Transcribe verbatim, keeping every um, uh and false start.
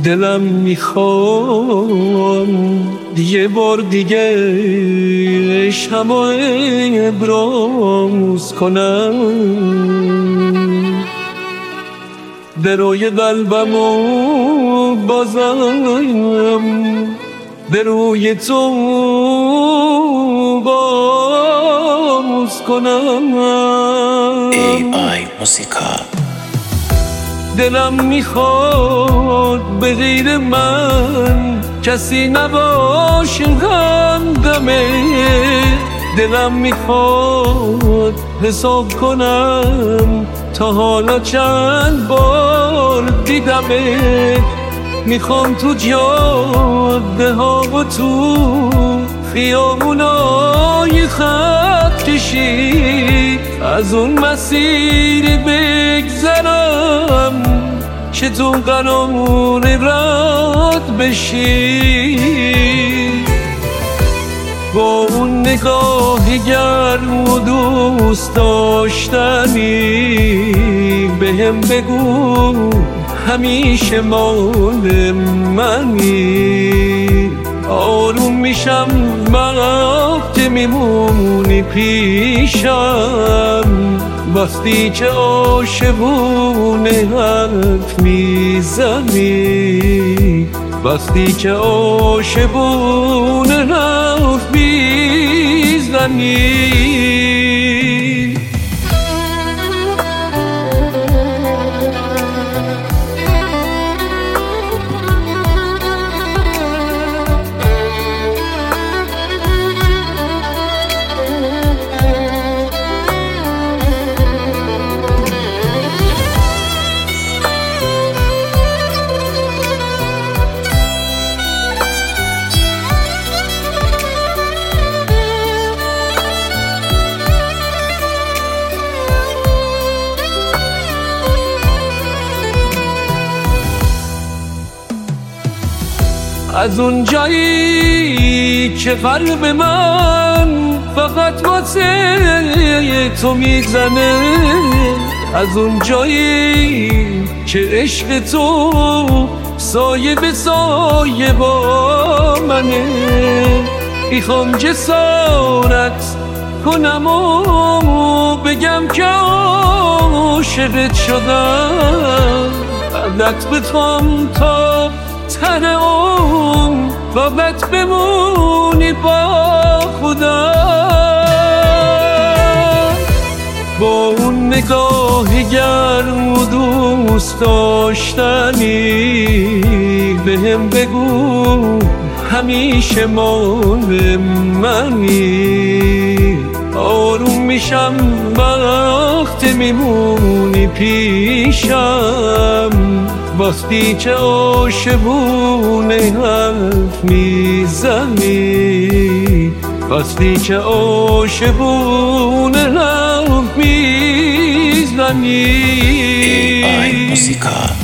دلم میخوام یه بار دیگه شمع ابراز کنم، به روی قلبمو بازم به روی تو باز کنم. ای آی موسیقا. دلم میخواد به غیر من کسی نباشه همدمه، دلم میخواد حساب کنم تا حالا چند بار دیدمت. میخوام تو جاده ها و تو خیابونای خط کشی از اون مسیر بگذرم که تو قرار رد بشی. با اون نگاه گرم و دوست داشتنی بهم بگو همیشه مال منی. آروم میشم وقتی میمونی پیشم، وقتی که عاشقونه حرف میزنی، وقتی که عاشقونه حرف میزنی. از اون جایی که قلب من فقط واسه تو میزنه، از اون جایی که عشق تو سایه به سایه با منه، میخوام جسارت کنم و بگم که عاشقت شدم. بعدت بخوام تا تن اون فقط بمونی با خدا. با اون نگاه گرم و دوست داشتنی بهم بگو همیشه مال منی. آروم میشم وقتی میمونی پیشم، وقتی که عاشقونه حرف میزنی، وقتی که عاشقونه حرف میزنی. ای آی موسیقا.